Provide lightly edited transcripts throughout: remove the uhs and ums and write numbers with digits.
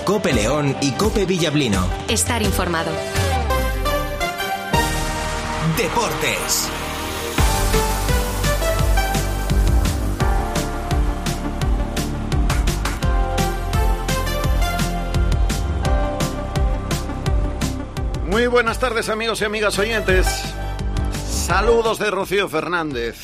COPE León y COPE Villablino. Estar informado. Deportes. Muy buenas tardes, amigos y amigas oyentes. Saludos de Rocío Fernández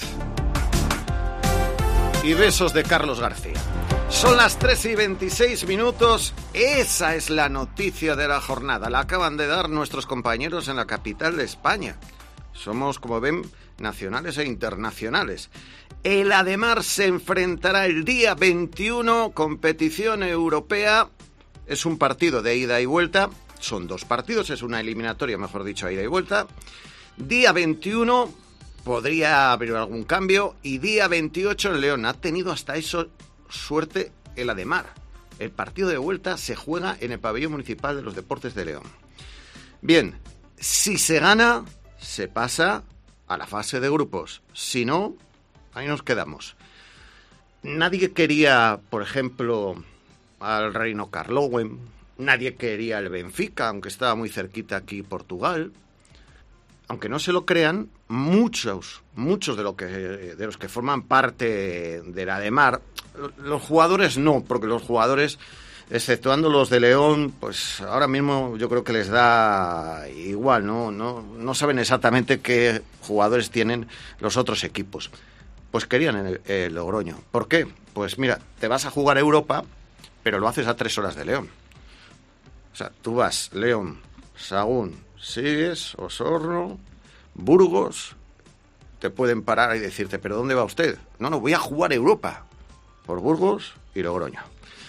y besos de Carlos García. Son las 3:26. Esa es la noticia de la jornada. La acaban de dar nuestros compañeros en la capital de España. Somos, como ven, nacionales e internacionales. El Ademar se enfrentará el día 21, competición europea. Es un partido de ida y vuelta. Son dos partidos, es una eliminatoria, mejor dicho, a ida y vuelta. Día 21 podría haber algún cambio y día 28 en León. Ha tenido hasta eso suerte el Ademar. El partido de vuelta se juega en el Pabellón Municipal de los Deportes de León. Bien, si se gana, se pasa a la fase de grupos. Si no, ahí nos quedamos. Nadie quería, por ejemplo, al Reino Karlowen. Nadie quería el Benfica, aunque estaba muy cerquita aquí Portugal. Aunque no se lo crean, muchos de los que forman parte de la Ademar, los jugadores no, porque los jugadores, exceptuando los de León, pues ahora mismo yo creo que les da igual, no saben exactamente qué jugadores tienen los otros equipos. Pues querían el Logroño. ¿Por qué? Pues mira, te vas a jugar a Europa, pero lo haces a 3 horas de León. O sea, tú vas, León, Sahagún, Sigues, Osorno, Burgos, te pueden parar y decirte, ¿pero dónde va usted? No, voy a jugar a Europa, por Burgos y Logroño.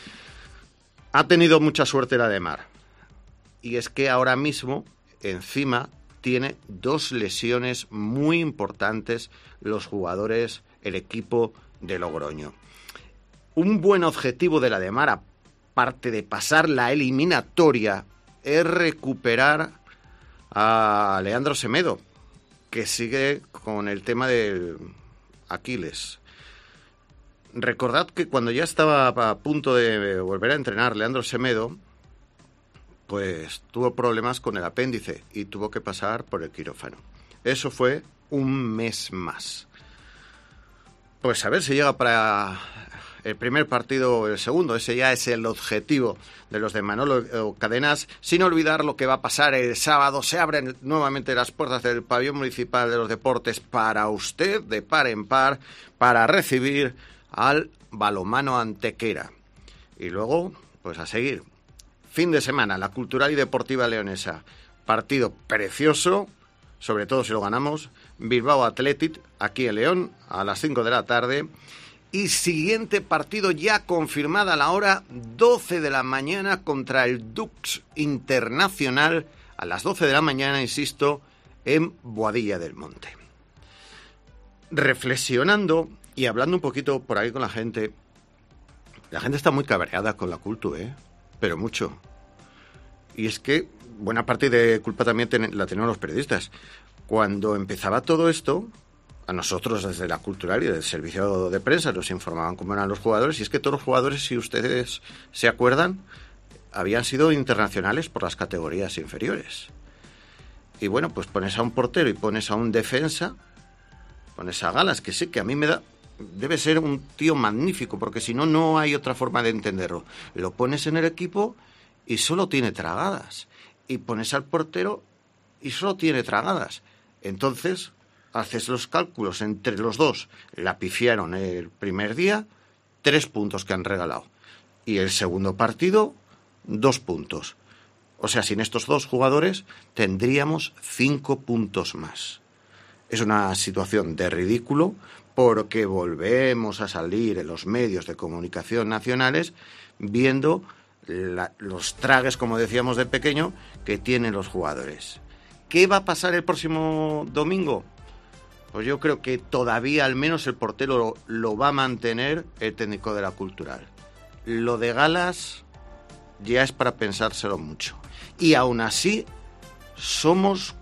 Ha tenido mucha suerte la Ademar, y es que ahora mismo, encima, tiene 2 lesiones muy importantes los jugadores, el equipo de Logroño. Un buen objetivo de la Ademar, aparte de pasar la eliminatoria, es recuperar a Leandro Semedo, que sigue con el tema del Aquiles. Recordad que cuando ya estaba a punto de volver a entrenar Leandro Semedo, pues tuvo problemas con el apéndice y tuvo que pasar por el quirófano. Eso fue un mes más. Pues a ver si llega para el primer partido o el segundo. Ese ya es el objetivo de los de Manolo Cadenas, sin olvidar lo que va a pasar el sábado. Se abren nuevamente las puertas del Pabellón Municipal de los Deportes para usted, de par en par, para recibir al Balonmano Antequera. Y luego, pues a seguir. Fin de semana, la Cultural y Deportiva Leonesa. Partido precioso, sobre todo si lo ganamos. Bilbao Athletic, aquí en León, a las 5 de la tarde. Y siguiente partido ya confirmada a la hora 12 de la mañana contra el Dux Internacional, a las 12 de la mañana, insisto, en Boadilla del Monte. Reflexionando y hablando un poquito por ahí con la gente está muy cabreada con la Cultu, pero mucho. Y es que buena parte de culpa también la tenemos los periodistas. Cuando empezaba todo esto, a nosotros desde la Cultural y del servicio de prensa nos informaban cómo eran los jugadores, y es que todos los jugadores, si ustedes se acuerdan, habían sido internacionales por las categorías inferiores. Y bueno, pues pones a un portero y pones a un defensa, pones a Galas, que sí, que a mí debe ser un tío magnífico, porque si no, no hay otra forma de entenderlo. Lo pones en el equipo y solo tiene tragadas. Y pones al portero y solo tiene tragadas. Entonces haces los cálculos entre los dos, la pifiaron el primer día, 3 puntos que han regalado. Y el segundo partido, 2 puntos. O sea, sin estos 2 jugadores tendríamos 5 puntos más. Es una situación de ridículo porque volvemos a salir en los medios de comunicación nacionales viendo los tragues, como decíamos de pequeño, que tienen los jugadores. ¿Qué va a pasar el próximo domingo? Pues yo creo que todavía al menos el portero lo va a mantener el técnico de la Cultural. Lo de Galas ya es para pensárselo mucho. Y aún así somos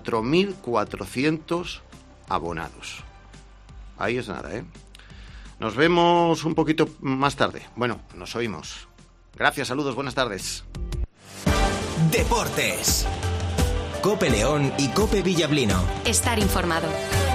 4.400 abonados. Ahí es nada, ¿eh? Nos vemos un poquito más tarde. Bueno, nos oímos. Gracias, saludos, buenas tardes. Deportes. COPE León y COPE Villablino. Estar informado.